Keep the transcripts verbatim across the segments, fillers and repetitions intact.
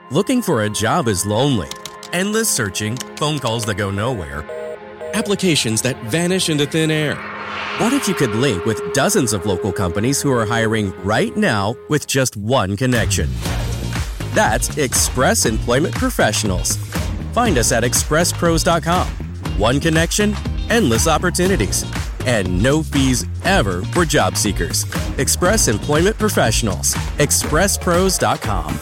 Looking for a job is lonely. Endless searching, phone calls that go nowhere, applications that vanish into thin air. What if you could link with dozens of local companies who are hiring right now with just one connection? That's Express Employment Professionals. Find us at express pros dot com. One connection, endless opportunities, and no fees ever for job seekers. Express Employment Professionals. express pros dot com.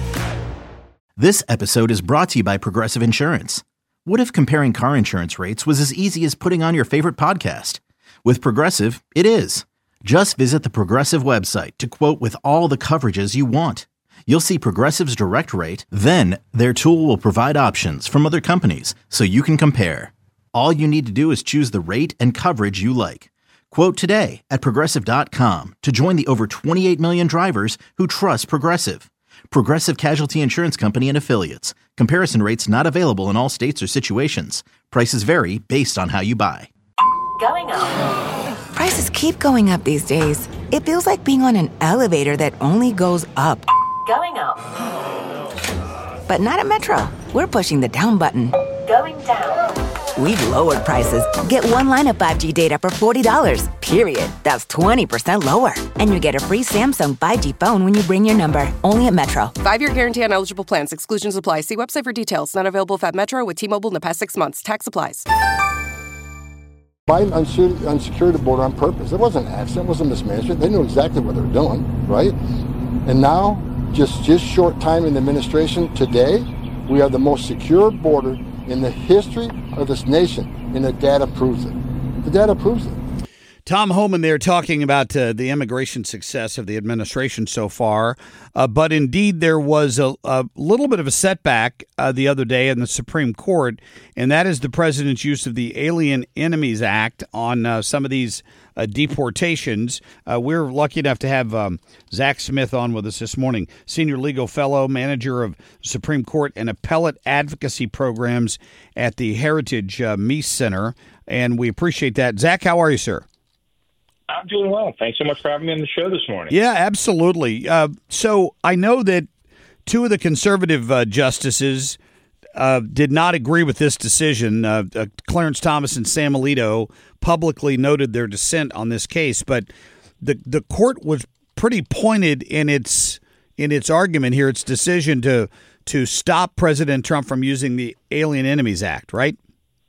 This episode is brought to you by Progressive Insurance. What if comparing car insurance rates was as easy as putting on your favorite podcast? With Progressive, it is. Just visit the Progressive website to quote with all the coverages you want. You'll see Progressive's direct rate, then their tool will provide options from other companies so you can compare. All you need to do is choose the rate and coverage you like. Quote today at progressive dot com to join the over twenty-eight million drivers who trust Progressive. Progressive Casualty Insurance Company and Affiliates. Comparison rates not available in all states or situations. Prices vary based on how you buy. Going up. Prices keep going up these days. It feels like being on an elevator that only goes up. Going up. But not at Metro. We're pushing the down button. Going down. We've lowered prices. Get one line of five G data for forty dollars, period. That's twenty percent lower. And you get a free Samsung five G phone when you bring your number. Only at Metro. Five-year guarantee on eligible plans. Exclusions apply. See website for details. Not available if at Metro with T-Mobile in the past six months. Tax applies. Biden unsecured, unsecured the border on purpose. It wasn't an accident. It wasn't mismanagement. They knew exactly what they were doing, right? And now, just, just short time in the administration, today, we have the most secure border in the history of this nation, and the data proves it. The data proves it. Tom Homan there talking about uh, the immigration success of the administration so far. Uh, but indeed, there was a, a little bit of a setback uh, the other day in the Supreme Court, and that is the president's use of the Alien Enemies Act on uh, some of these uh, deportations. Uh, we're lucky enough to have um, Zach Smith on with us this morning, senior legal fellow, manager of Supreme Court and appellate advocacy programs at the Heritage uh, Meese Center, and we appreciate that. Zach, how are you, sir? I'm doing well. Thanks so much for having me on the show this morning. Yeah, absolutely. Uh, so I know that two of the conservative uh, justices uh, did not agree with this decision. Uh, uh, Clarence Thomas and Sam Alito publicly noted their dissent on this case, but the the court was pretty pointed in its in its argument here, its decision to to stop President Trump from using the Alien Enemies Act, right?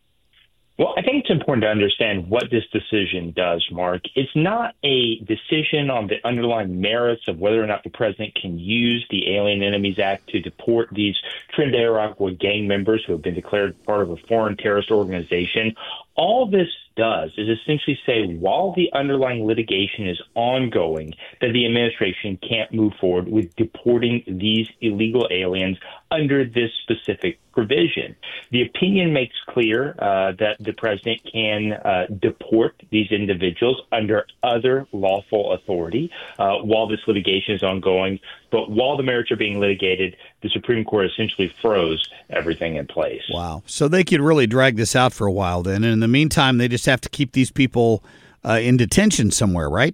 Well, I think it's important to understand what this decision does, Mark. It's not a decision on the underlying merits of whether or not the president can use the Alien Enemies Act to deport these Trinidad Aragua gang members who have been declared part of a foreign terrorist organization. All this does is essentially say while the underlying litigation is ongoing, that the administration can't move forward with deporting these illegal aliens under this specific provision. The opinion makes clear uh, that the president can uh, deport these individuals under other lawful authority uh, while this litigation is ongoing. But while the merits are being litigated, the Supreme Court essentially froze everything in place. Wow. So they could really drag this out for a while then. And in the meantime, they just have to keep these people uh, in detention somewhere, right?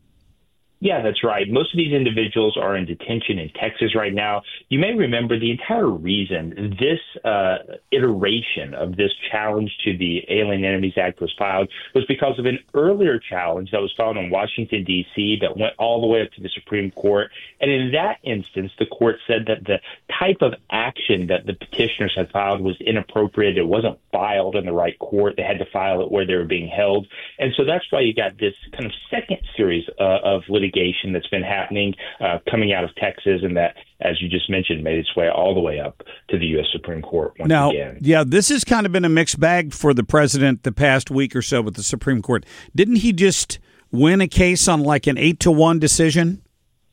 Yeah, that's right. Most of these individuals are in detention in Texas right now. You may remember the entire reason this uh, iteration of this challenge to the Alien Enemies Act was filed was because of an earlier challenge that was filed in Washington, D C that went all the way up to the Supreme Court. And in that instance, the court said that the type of action that the petitioners had filed was inappropriate. It wasn't filed in the right court. They had to file it where they were being held. And so that's why you got this kind of second series uh, of litigation that's been happening uh, coming out of Texas, and that, as you just mentioned, made its way all the way up to the U S Supreme Court once now, again. Yeah, this has kind of been a mixed bag for the president the past week or so with the Supreme Court. Didn't he just win a case on like an eight to one decision?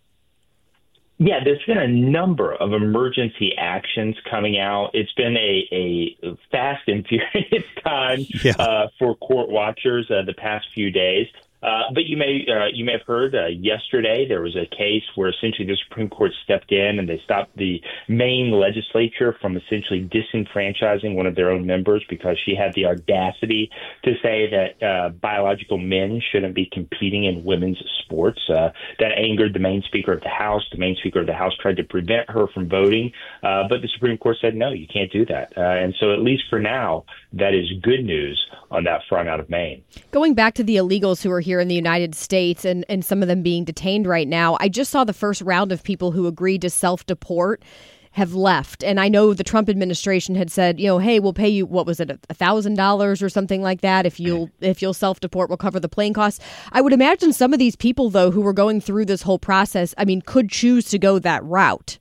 Yeah, there's been a number of emergency actions coming out. It's been a, a fast and furious time yeah. uh, for court watchers uh, the past few days. Uh, but you may uh, you may have heard uh, yesterday there was a case where essentially the Supreme Court stepped in and they stopped the Maine legislature from essentially disenfranchising one of their own members because she had the audacity to say that uh, biological men shouldn't be competing in women's sports. Uh, that angered the Maine Speaker of the House. The Maine Speaker of the House tried to prevent her from voting, uh, but the Supreme Court said, no, you can't do that. Uh, and so at least for now, that is good news on that front out of Maine. Going back to the illegals who are here in the United States and, and some of them being detained right now, I just saw the first round of people who agreed to self-deport have left. And I know the Trump administration had said, you know, hey, we'll pay you, what was it, a thousand dollars or something like that. If you'll if you'll self-deport, we'll cover the plane costs. I would imagine some of these people, though, who were going through this whole process, I mean, could choose to go that route.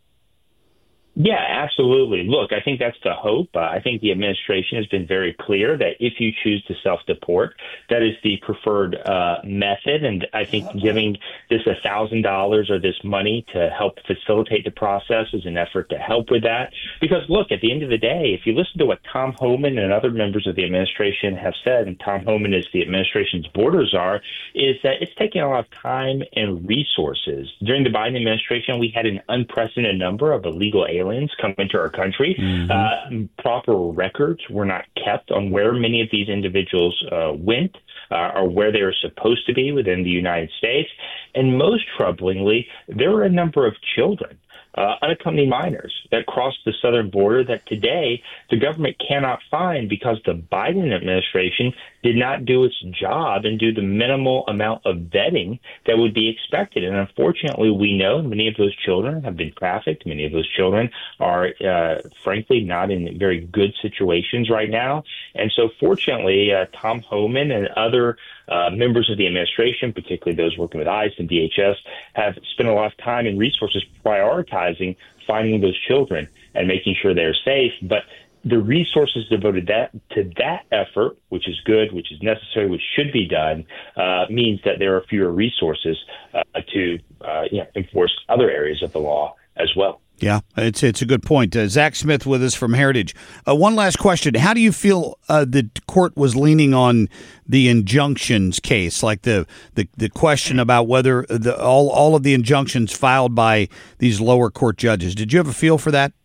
Yeah, absolutely. Look, I think that's the hope. Uh, I think the administration has been very clear that if you choose to self-deport, that is the preferred uh, method. And I think giving this one thousand dollars or this money to help facilitate the process is an effort to help with that. Because, look, at the end of the day, if you listen to what Tom Homan and other members of the administration have said, and Tom Homan is the administration's border czar, is that it's taking a lot of time and resources. During the Biden administration, we had an unprecedented number of illegal aliens come into our country. Mm-hmm. Uh, proper records were not kept on where many of these individuals uh, went uh, or where they were supposed to be within the United States. And most troublingly, there were a number of children, uh, unaccompanied minors, that crossed the southern border that today the government cannot find because the Biden administration did not do its job and do the minimal amount of vetting that would be expected. And unfortunately, we know many of those children have been trafficked. Many of those children are, uh, frankly, not in very good situations right now. And so fortunately, uh, Tom Homan and other uh, members of the administration, particularly those working with ICE and D H S, have spent a lot of time and resources prioritizing finding those children and making sure they're safe. But the resources devoted that to that effort, which is good, which is necessary, which should be done, uh, means that there are fewer resources uh, to uh, you know, enforce other areas of the law as well. Yeah, it's it's a good point. Uh, Zach Smith with us from Heritage. Uh, one last question. How do you feel uh, the court was leaning on the injunctions case, like the, the, the question about whether the, all, all of the injunctions filed by these lower court judges? Did you have a feel for that?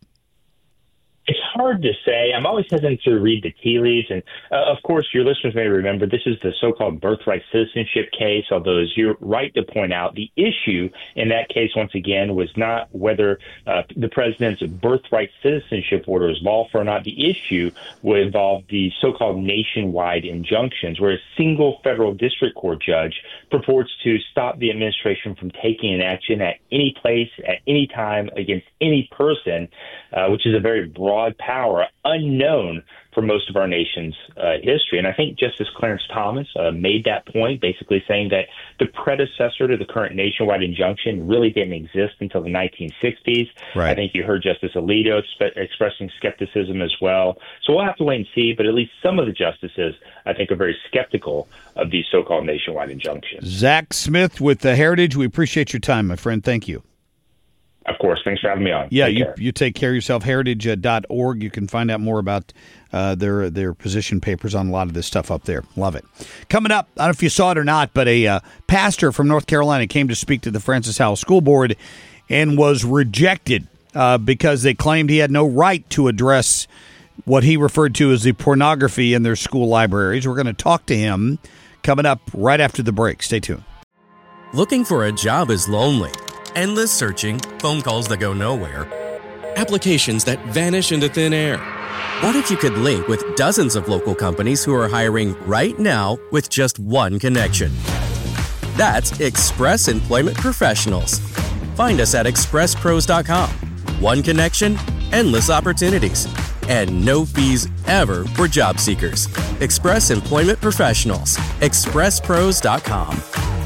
It's hard to say. I'm always hesitant to read the tea leaves. And, uh, of course, your listeners may remember this is the so-called birthright citizenship case, although, as you're right to point out, the issue in that case, once again, was not whether uh, the president's birthright citizenship order is lawful or not. The issue would involve the so-called nationwide injunctions, where a single federal district court judge purports to stop the administration from taking an action at any place, at any time, against any person, uh, which is a very broad power unknown for most of our nation's uh, history. And I think Justice Clarence Thomas uh, made that point, basically saying that the predecessor to the current nationwide injunction really didn't exist until the nineteen sixties. Right. I think you heard Justice Alito exp- expressing skepticism as well. So we'll have to wait and see, but at least some of the justices, I think, are very skeptical of these so-called nationwide injunctions. Zach Smith with the Heritage. We appreciate your time, my friend. Thank you. Of course. Thanks for having me on. Yeah, take you care. you take care of yourself. Heritage dot org. You can find out more about uh, their their position papers on a lot of this stuff up there. Love it. Coming up, I don't know if you saw it or not, but a uh, pastor from North Carolina came to speak to the Francis Howell School Board and was rejected uh, because they claimed he had no right to address what he referred to as the pornography in their school libraries. We're going to talk to him coming up right after the break. Stay tuned. Looking for a job is lonely. Endless searching, phone calls that go nowhere, applications that vanish into thin air. What if you could link with dozens of local companies who are hiring right now with just one connection? That's Express Employment Professionals. Find us at express pros dot com. One connection, endless opportunities, and no fees ever for job seekers. Express Employment Professionals. express pros dot com.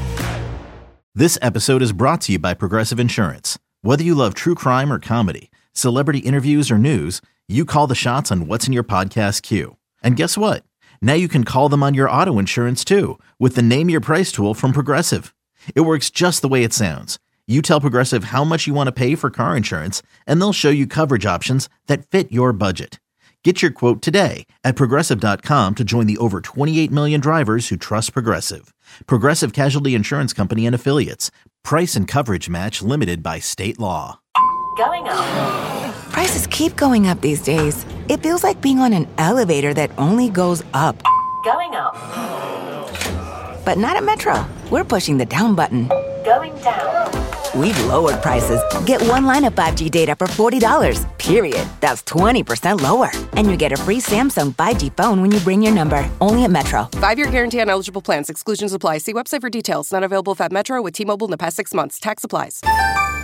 This episode is brought to you by Progressive Insurance. Whether you love true crime or comedy, celebrity interviews or news, you call the shots on what's in your podcast queue. And guess what? Now you can call them on your auto insurance too with the Name Your Price tool from Progressive. It works just the way it sounds. You tell Progressive how much you want to pay for car insurance, and they'll show you coverage options that fit your budget. Get your quote today at progressive dot com to join the over twenty-eight million drivers who trust Progressive. Progressive Casualty Insurance Company and Affiliates. Price and coverage match limited by state law. Going up. Prices keep going up these days. It feels like being on an elevator that only goes up. Going up. But not at Metro. We're pushing the down button. Going down. We've lowered prices. Get one line of five G data for forty dollars, period. That's twenty percent lower. And you get a free Samsung five G phone when you bring your number. Only at Metro. Five-year guarantee on eligible plans. Exclusions apply. See website for details. Not available if at Metro with T-Mobile in the past six months. Tax applies.